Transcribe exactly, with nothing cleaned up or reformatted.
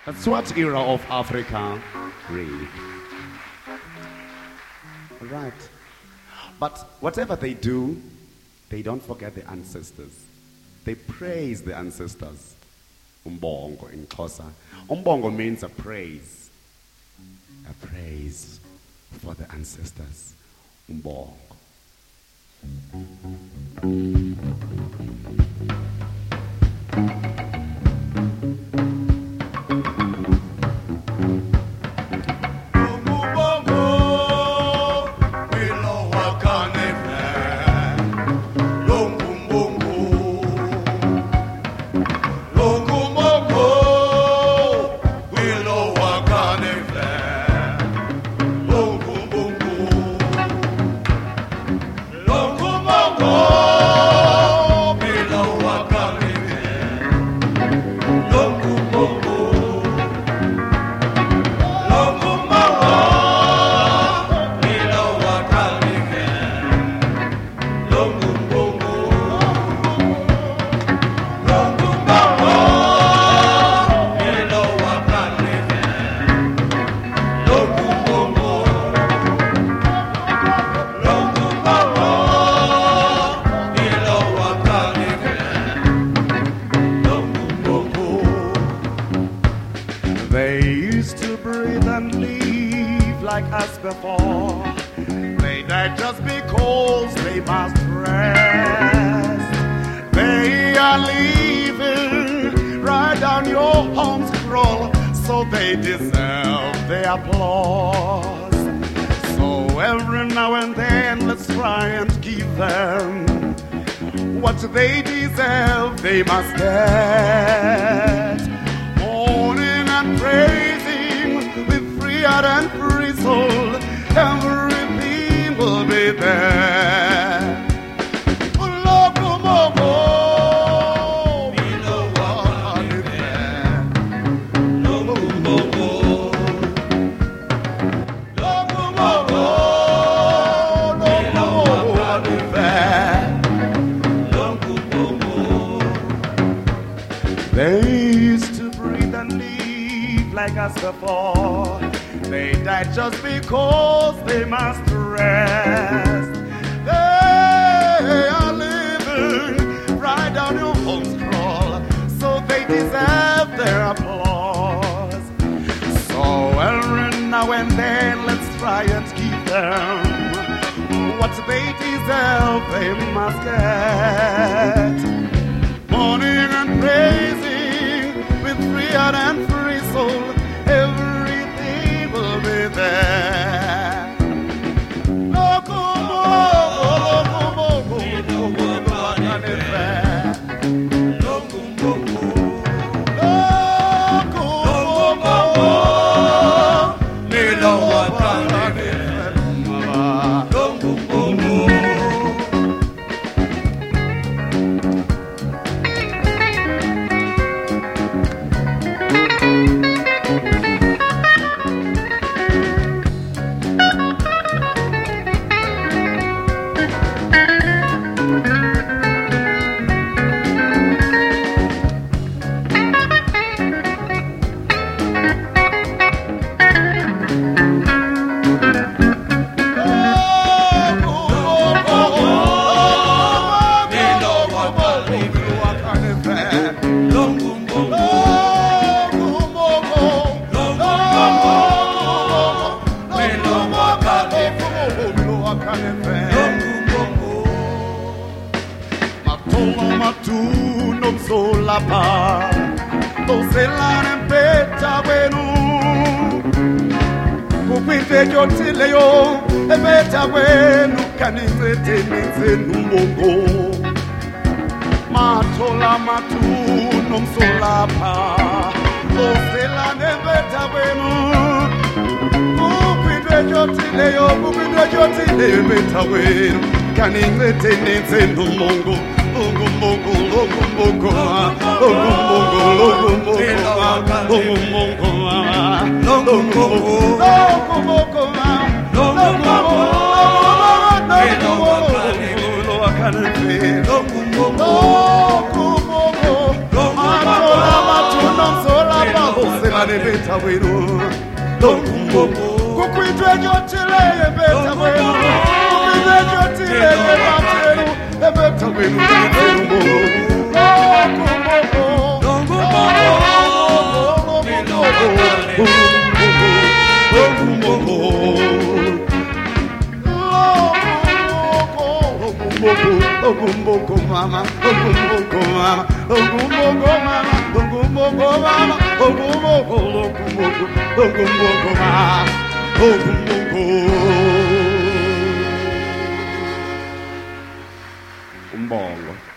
That's what era of Africa read. Right. But whatever they do, they don't forget the ancestors. They praise the ancestors. Umbongo in Xhosa. Umbongo means a praise. A praise for the ancestors. Umbongo. Like us before, they died just because they must rest. They are leaving right down your home scroll, so they deserve the applause. So every now and then let's try and give them what they deserve. They must get mourning and praising with free heart and free soul. Everything will be there. They used to breathe and live like us before. They died just because they must rest. They are living right down your home scroll, so they deserve their applause. So every now and then let's try and give them what they deserve. They must get mourning and praising with free heart and free soul. Everything will be there. Selane beta wenu Lokumbogo Kukwitwe jotile beta wenu Kukwitwe jotile beta wenu Beta wenu Lokumbogo Lokumbogo Lokumbogo Lokumbogo mama Lokumbogo mama Lokumbogo mama Lokumbogo mama Lokumbogo Lokumbogo Lokumbogo mama Lokumbogo Umbongo